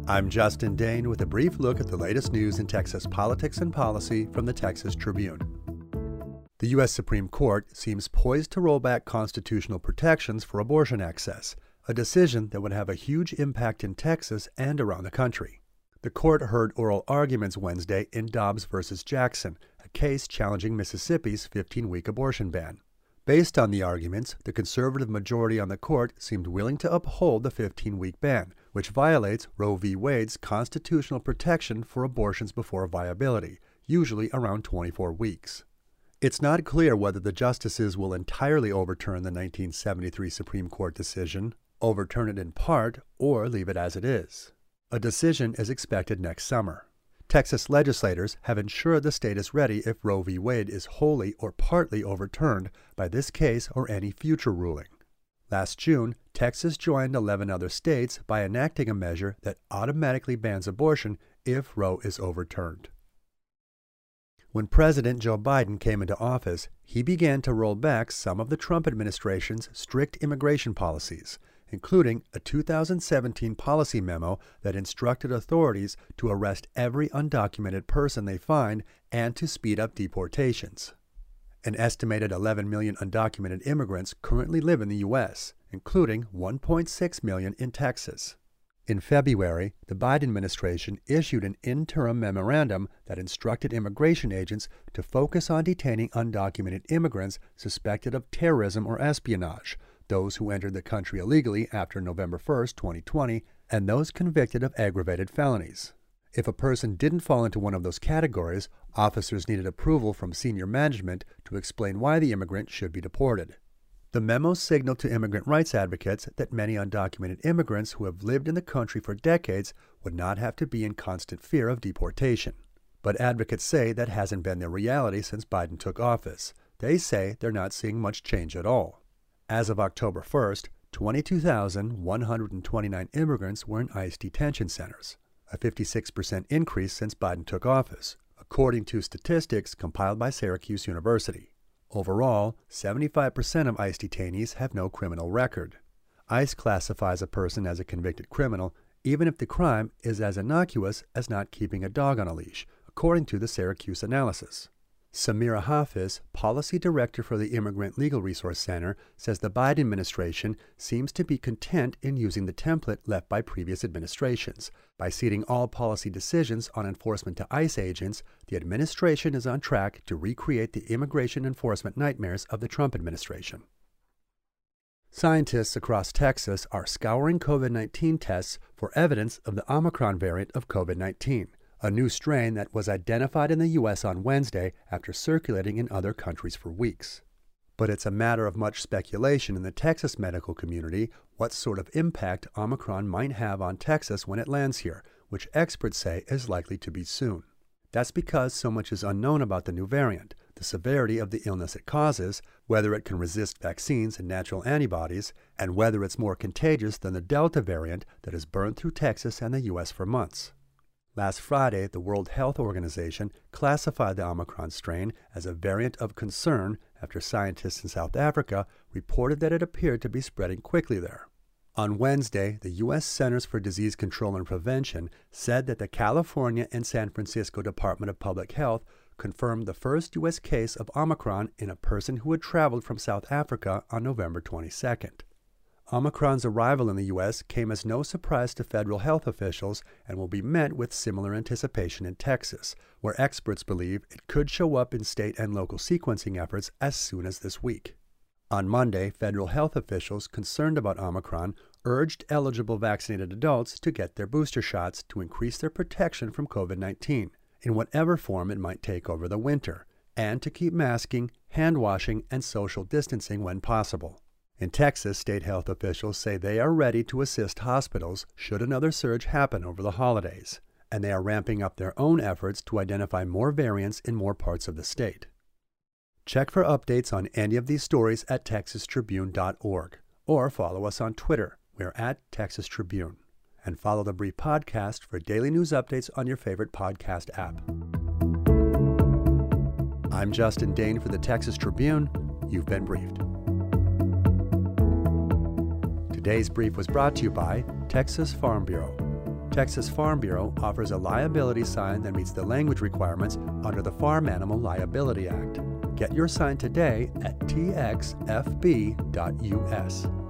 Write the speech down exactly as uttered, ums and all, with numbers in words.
I'm Justin Dane with a brief look at the latest news in Texas politics and policy from the Texas Tribune. The U S Supreme Court seems poised to roll back constitutional protections for abortion access, a decision that would have a huge impact in Texas and around the country. The court heard oral arguments Wednesday in Dobbs versus Jackson, a case challenging Mississippi's fifteen-week abortion ban. Based on the arguments, the conservative majority on the court seemed willing to uphold the fifteen-week ban, which violates Roe v. Wade's constitutional protection for abortions before viability, usually around twenty-four weeks. It's not clear whether the justices will entirely overturn the nineteen seventy-three Supreme Court decision, overturn it in part, or leave it as it is. A decision is expected next summer. Texas legislators have ensured the state is ready if Roe v. Wade is wholly or partly overturned by this case or any future ruling. Last June, Texas joined eleven other states by enacting a measure that automatically bans abortion if Roe is overturned. When President Joe Biden came into office, he began to roll back some of the Trump administration's strict immigration policies, including a two thousand seventeen policy memo that instructed authorities to arrest every undocumented person they find and to speed up deportations. An estimated eleven million undocumented immigrants currently live in the U S, including one point six million in Texas. In February, the Biden administration issued an interim memorandum that instructed immigration agents to focus on detaining undocumented immigrants suspected of terrorism or espionage, those who entered the country illegally after November first, twenty twenty, and those convicted of aggravated felonies. If a person didn't fall into one of those categories, officers needed approval from senior management to explain why the immigrant should be deported. The memo signaled to immigrant rights advocates that many undocumented immigrants who have lived in the country for decades would not have to be in constant fear of deportation. But advocates say that hasn't been their reality since Biden took office. They say they're not seeing much change at all. As of October first, twenty-two thousand one hundred twenty-nine immigrants were in ICE detention centers, a fifty-six percent increase since Biden took office, according to statistics compiled by Syracuse University. Overall, seventy-five percent of ICE detainees have no criminal record. ICE classifies a person as a convicted criminal even if the crime is as innocuous as not keeping a dog on a leash, according to the Syracuse analysis. Samira Hafiz, policy director for the Immigrant Legal Resource Center, says the Biden administration seems to be content in using the template left by previous administrations. By ceding all policy decisions on enforcement to ICE agents, the administration is on track to recreate the immigration enforcement nightmares of the Trump administration. Scientists across Texas are scouring COVID nineteen tests for evidence of the Omicron variant of COVID nineteen. A new strain that was identified in the U S on Wednesday after circulating in other countries for weeks. But it's a matter of much speculation in the Texas medical community what sort of impact Omicron might have on Texas when it lands here, which experts say is likely to be soon. That's because so much is unknown about the new variant, the severity of the illness it causes, whether it can resist vaccines and natural antibodies, and whether it's more contagious than the Delta variant that has burned through Texas and the U S for months. Last Friday, the World Health Organization classified the Omicron strain as a variant of concern after scientists in South Africa reported that it appeared to be spreading quickly there. On Wednesday, the U S Centers for Disease Control and Prevention said that the California and San Francisco Department of Public Health confirmed the first U S case of Omicron in a person who had traveled from South Africa on November twenty-second. Omicron's arrival in the U S came as no surprise to federal health officials and will be met with similar anticipation in Texas, where experts believe it could show up in state and local sequencing efforts as soon as this week. On Monday, federal health officials concerned about Omicron urged eligible vaccinated adults to get their booster shots to increase their protection from COVID nineteen, in whatever form it might take over the winter, and to keep masking, hand washing, and social distancing when possible. In Texas, state health officials say they are ready to assist hospitals should another surge happen over the holidays, and they are ramping up their own efforts to identify more variants in more parts of the state. Check for updates on any of these stories at texas tribune dot org, or follow us on Twitter. We're at Texas Tribune. And follow the Brief Podcast for daily news updates on your favorite podcast app. I'm Justin Dane for the Texas Tribune. You've been briefed. Today's brief was brought to you by Texas Farm Bureau. Texas Farm Bureau offers a liability sign that meets the language requirements under the Farm Animal Liability Act. Get your sign today at T X F B dot U S.